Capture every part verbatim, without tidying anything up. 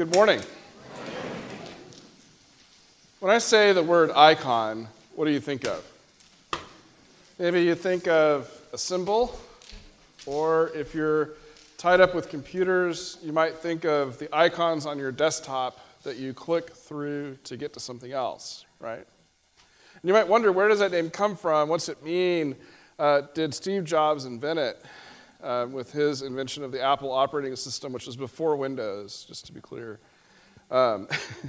Good morning. When I say the word icon, what do you think of? Maybe you think of a symbol, or if you're tied up with computers, you might think of the icons on your desktop that you click through to get to something else, right? And you might wonder, where does that name come from? What's it mean? Uh, did Steve Jobs invent it uh, with his invention of the Apple operating system, which was before Windows, just to be clear? Um,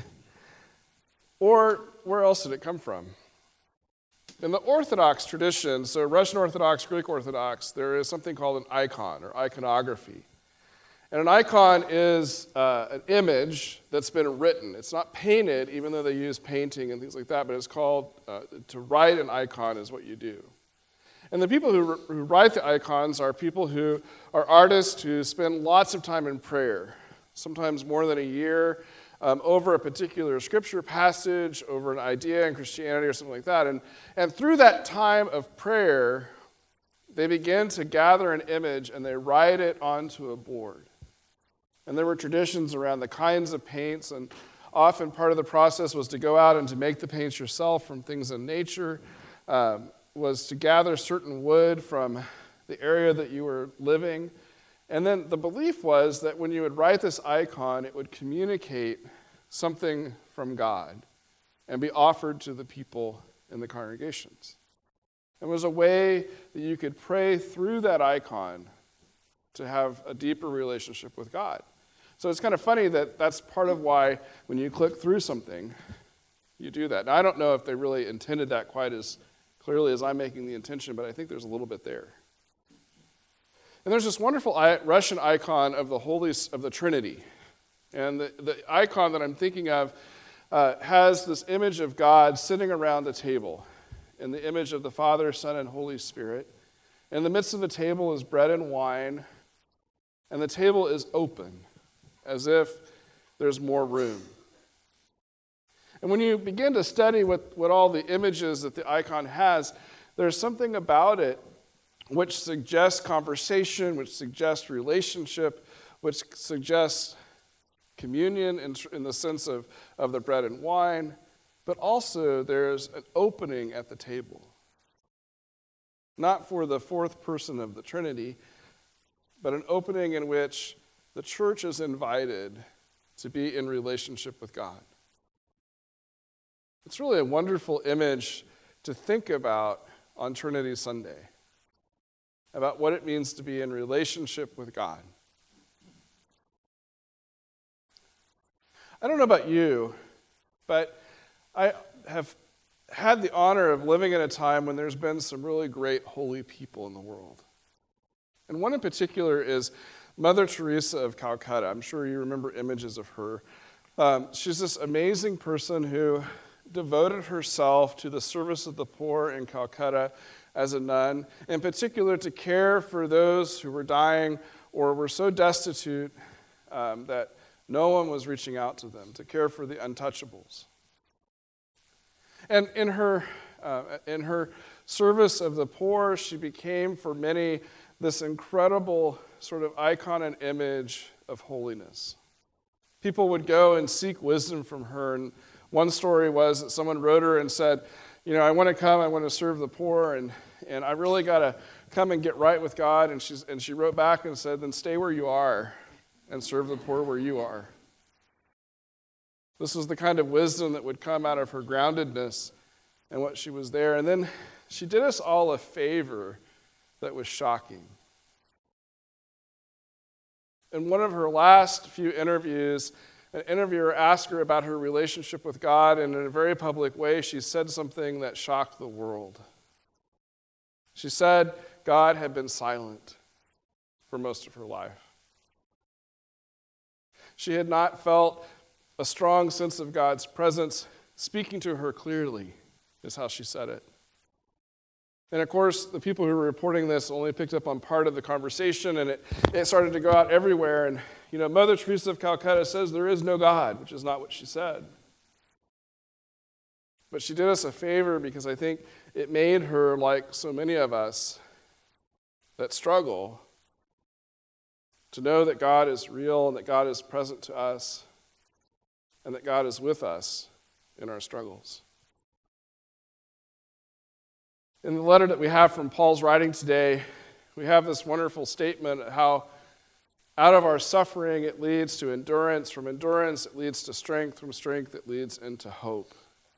or where else did it come from? In the Orthodox tradition, so Russian Orthodox, Greek Orthodox, there is something called an icon or iconography. And an icon is uh, an image that's been written. It's not painted, even though they use painting and things like that, but it's called, uh, to write an icon is what you do. And the people who, who write the icons are people who are artists who spend lots of time in prayer, sometimes more than a year, Um, over a particular scripture passage, over an idea in Christianity or something like that. And, and through that time of prayer, they begin to gather an image and they write it onto a board. And there were traditions around the kinds of paints, and often part of the process was to go out and to make the paints yourself from things in nature, um, was to gather certain wood from the area that you were living. And then the belief was that when you would write this icon, it would communicate something from God and be offered to the people in the congregations. It was a way that you could pray through that icon to have a deeper relationship with God. So it's kind of funny that that's part of why when you click through something, you do that. Now, I don't know if they really intended that quite as clearly as I'm making the intention, but I think there's a little bit there. And there's this wonderful Russian icon of the Holy of the Trinity. And the, the icon that I'm thinking of uh, has this image of God sitting around the table, in the image of the Father, Son, and Holy Spirit. In the midst of the table is bread and wine, and the table is open, as if there's more room. And when you begin to study what, what all the images that the icon has, there's something about it which suggests conversation, which suggests relationship, which suggests communion in, in the sense of, of the bread and wine, but also there's an opening at the table. Not for the fourth person of the Trinity, but an opening in which the church is invited to be in relationship with God. It's really a wonderful image to think about on Trinity Sunday, about what it means to be in relationship with God. I don't know about you, but I have had the honor of living in a time when there's been some really great holy people in the world. And one in particular is Mother Teresa of Calcutta. I'm sure you remember images of her. Um, she's this amazing person who devoted herself to the service of the poor in Calcutta as a nun, in particular to care for those who were dying or were so destitute um, that no one was reaching out to them, to care for the untouchables. And in her, uh, in her service of the poor, she became for many this incredible sort of icon and image of holiness. People would go and seek wisdom from her, and one story was that someone wrote her and said, you know, I want to come, I want to serve the poor, and, and I really got to come and get right with God. And, she's, and she wrote back and said, then stay where you are and serve the poor where you are. This was the kind of wisdom that would come out of her groundedness and what she was there. And then she did us all a favor that was shocking. In one of her last few interviews, an interviewer asked her about her relationship with God, and in a very public way, she said something that shocked the world. She said God had been silent for most of her life. She had not felt a strong sense of God's presence speaking to her clearly, is how she said it. And of course, the people who were reporting this only picked up on part of the conversation, and it, it started to go out everywhere. And, you know, Mother Teresa of Calcutta says there is no God, which is not what she said. But she did us a favor because I think it made her, like so many of us that struggle, to know that God is real and that God is present to us, and that God is with us in our struggles. In the letter that we have from Paul's writing today, we have this wonderful statement of how out of our suffering it leads to endurance, from endurance it leads to strength, from strength it leads into hope.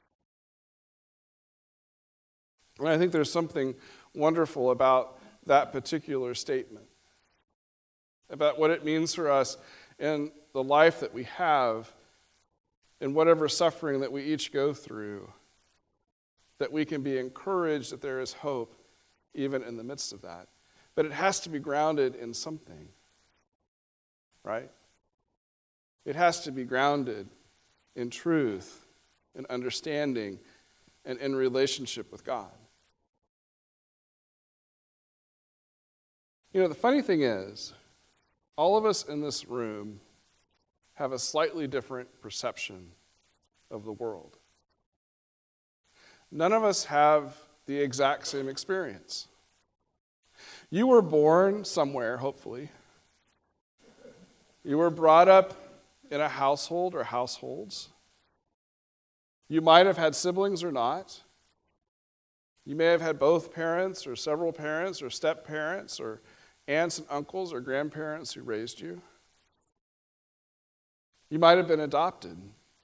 And I think there's something wonderful about that particular statement, about what it means for us in the life that we have, in whatever suffering that we each go through, that we can be encouraged that there is hope even in the midst of that. But it has to be grounded in something, right? It has to be grounded in truth, in understanding, and in relationship with God. You know, the funny thing is, all of us in this room have a slightly different perception of the world. None of us have the exact same experience. You were born somewhere, hopefully. You were brought up in a household or households. You might have had siblings or not. You may have had both parents or several parents or step-parents or aunts and uncles or grandparents who raised you. You might have been adopted.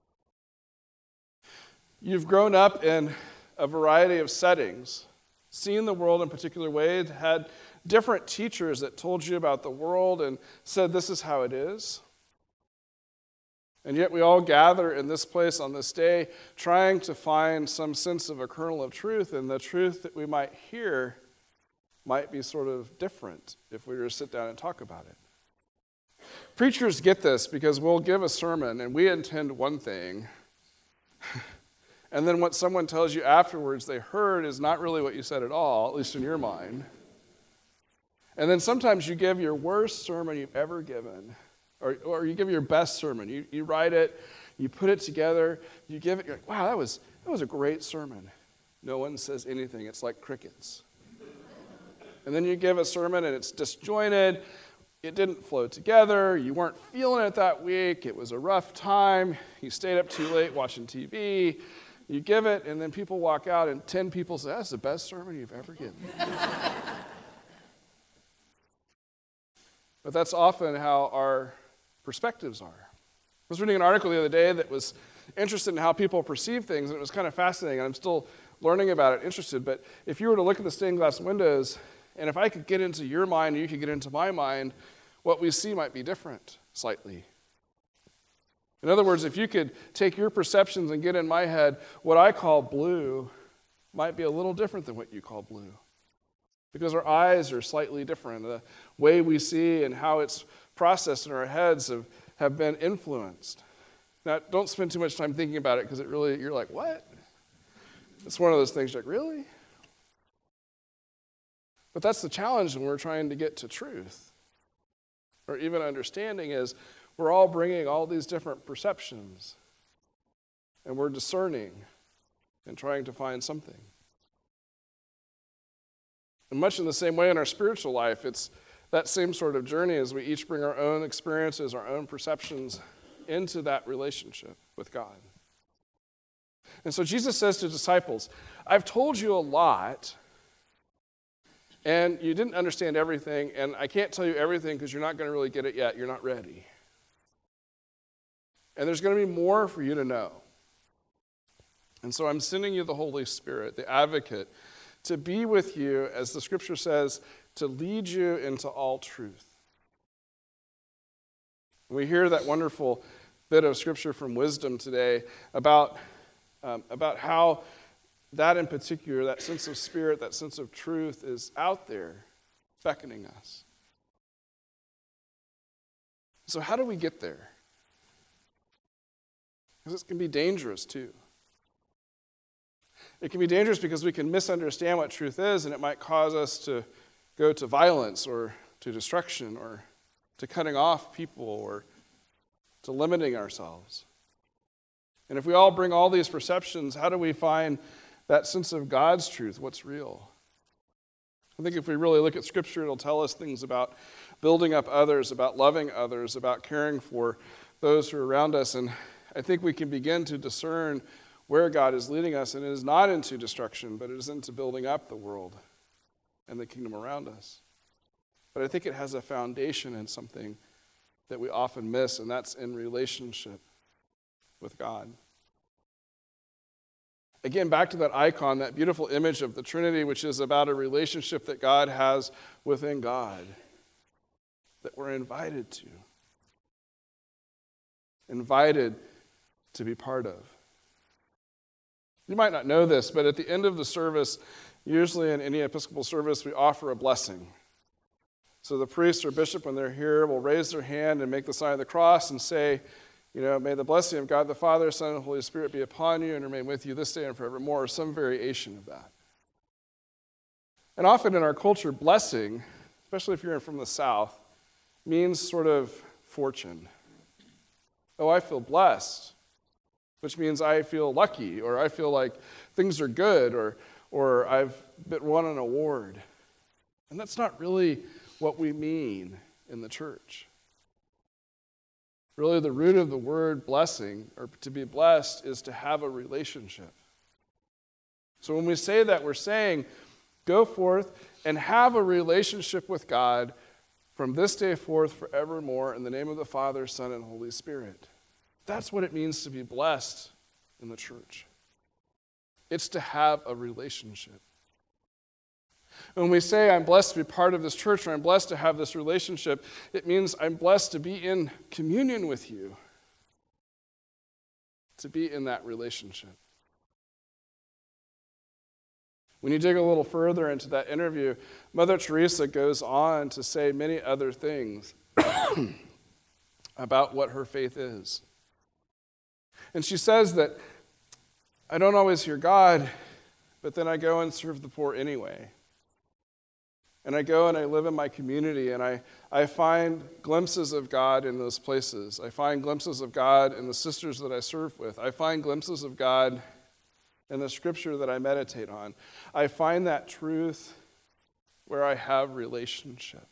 You've grown up in a variety of settings, seen the world in particular ways, had different teachers that told you about the world and said this is how it is. And yet we all gather in this place on this day trying to find some sense of a kernel of truth, and the truth that we might hear might be sort of different if we were to sit down and talk about it. Preachers get this because we'll give a sermon and we intend one thing, and then what someone tells you afterwards they heard is not really what you said at all, at least in your mind. And then sometimes you give your worst sermon you've ever given, or, or you give your best sermon. You, you write it, you put it together, you give it, you're like, wow, that was, that was a great sermon. No one says anything. It's like crickets. And then you give a sermon and it's disjointed. It didn't flow together. You weren't feeling it that week. It was a rough time. You stayed up too late watching T V. You give it, and then people walk out, and ten people say, that's the best sermon you've ever given. But that's often how our perspectives are. I was reading an article the other day that was interested in how people perceive things, and it was kind of fascinating, and I'm still learning about it, interested. But if you were to look at the stained glass windows, and if I could get into your mind and you could get into my mind, what we see might be different slightly. In other words, if you could take your perceptions and get in my head, what I call blue might be a little different than what you call blue. Because our eyes are slightly different. The way we see and how it's processed in our heads have, have been influenced. Now, don't spend too much time thinking about it because it really, you're like, what? It's one of those things you're like, really? But that's the challenge when we're trying to get to truth, or even understanding, is we're all bringing all these different perceptions, and we're discerning and trying to find something. And much in the same way in our spiritual life, it's that same sort of journey as we each bring our own experiences, our own perceptions into that relationship with God. And so Jesus says to disciples, I've told you a lot, and you didn't understand everything, and I can't tell you everything because you're not going to really get it yet. You're not ready. And there's going to be more for you to know. And so I'm sending you the Holy Spirit, the advocate, to be with you, as the scripture says, to lead you into all truth. We hear that wonderful bit of scripture from Wisdom today about, um, about how that in particular, that sense of spirit, that sense of truth is out there beckoning us. So how do we get there? Because it can be dangerous too. It can be dangerous because we can misunderstand what truth is, and it might cause us to go to violence or to destruction or to cutting off people or to limiting ourselves. And if we all bring all these perceptions, how do we find that sense of God's truth, what's real? I think if we really look at Scripture, it'll tell us things about building up others, about loving others, about caring for those who are around us. And I think we can begin to discern where God is leading us, and it is not into destruction, but it is into building up the world and the kingdom around us. But I think it has a foundation in something that we often miss, and that's in relationship with God. Again, back to that icon, that beautiful image of the Trinity, which is about a relationship that God has within God, that we're invited to. Invited to be part of. You might not know this, but at the end of the service, usually in any Episcopal service, we offer a blessing. So the priest or bishop, when they're here, will raise their hand and make the sign of the cross and say, you know, may the blessing of God the Father, Son, and Holy Spirit be upon you and remain with you this day and forevermore, or some variation of that. And often in our culture, blessing, especially if you're from the South, means sort of fortune. Oh, I feel blessed, which means I feel lucky, or I feel like things are good, or, or I've won an award. And that's not really what we mean in the church. Really, the root of the word blessing, or to be blessed, is to have a relationship. So when we say that, we're saying, go forth and have a relationship with God from this day forth forevermore in the name of the Father, Son, and Holy Spirit. That's what it means to be blessed in the church. It's to have a relationship. When we say I'm blessed to be part of this church, or I'm blessed to have this relationship, it means I'm blessed to be in communion with you, to be in that relationship. When you dig a little further into that interview, Mother Teresa goes on to say many other things about what her faith is. And she says that, I don't always hear God, but then I go and serve the poor anyway. And I go and I live in my community, and I, I find glimpses of God in those places. I find glimpses of God in the sisters that I serve with. I find glimpses of God in the scripture that I meditate on. I find that truth where I have relationship.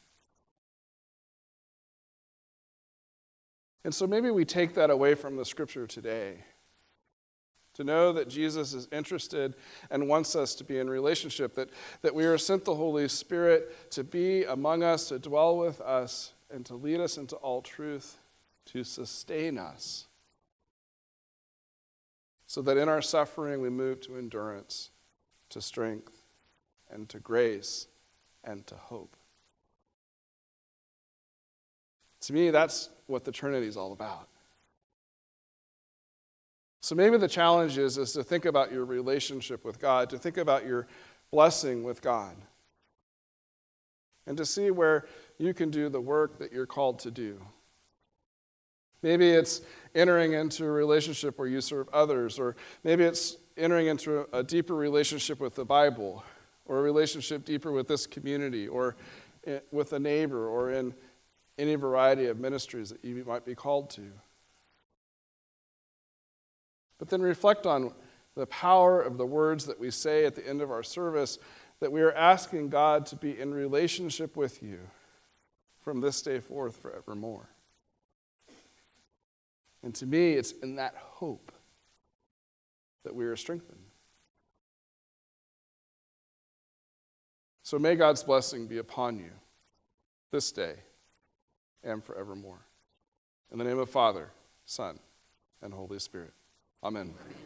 And so maybe we take that away from the scripture today. To know that Jesus is interested and wants us to be in relationship, that, that we are sent the Holy Spirit to be among us, to dwell with us, and to lead us into all truth, to sustain us, so that in our suffering we move to endurance, to strength, and to grace, and to hope. To me, that's what the Trinity is all about. So maybe the challenge is, is to think about your relationship with God, to think about your blessing with God, and to see where you can do the work that you're called to do. Maybe it's entering into a relationship where you serve others, or maybe it's entering into a deeper relationship with the Bible, or a relationship deeper with this community, or with a neighbor, or in any variety of ministries that you might be called to. But then reflect on the power of the words that we say at the end of our service, that we are asking God to be in relationship with you from this day forth forevermore. And to me, it's in that hope that we are strengthened. So may God's blessing be upon you this day and forevermore. In the name of Father, Son, and Holy Spirit. Amen.